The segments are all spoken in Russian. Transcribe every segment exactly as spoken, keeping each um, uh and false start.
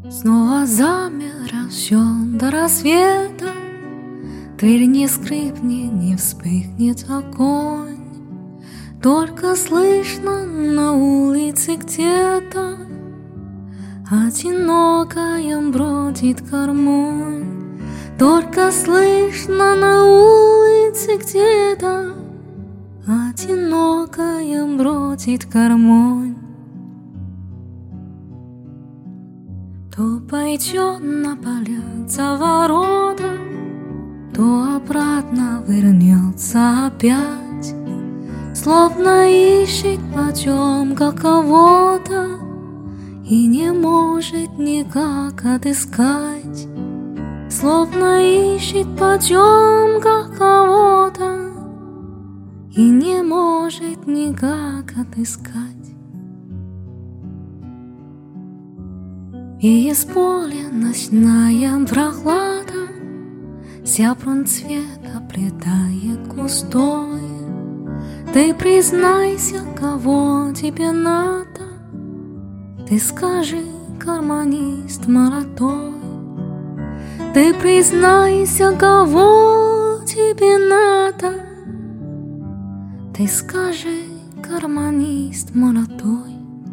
Снова замер расчет до рассвета. Дверь не скрипнет, не вспыхнет огонь. Только слышно на улице где-то одинокая бродит гармонь. Только слышно на улице где-то одинокая бродит гармонь. То пойдет на поля за ворота, то обратно вернется опять, словно ищет потемка кого-то и не может никак отыскать. Словно ищет потемка кого-то и не может никак отыскать. И из поля ночная прохлада зябрун цвет оплетает густой. Ты признайся, кого тебе надо, ты скажи, гармонист молодой. Ты признайся, кого тебе надо, ты скажи, гармонист молодой.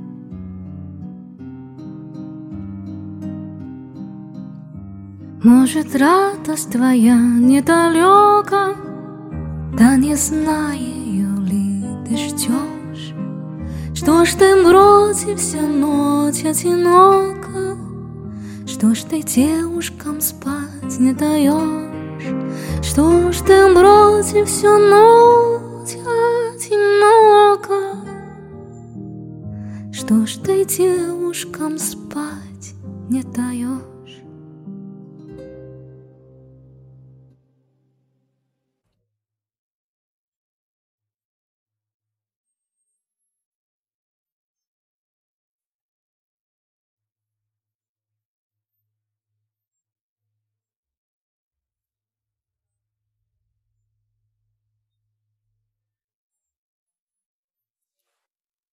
Может, радость твоя недалека, да не знаю, ее ли ты ждешь. Что ж ты бродишь всю ночь одиноко, что ж ты девушкам спать не даешь? Что ж ты бродишь всю ночь одиноко, что ж ты девушкам спать не даешь?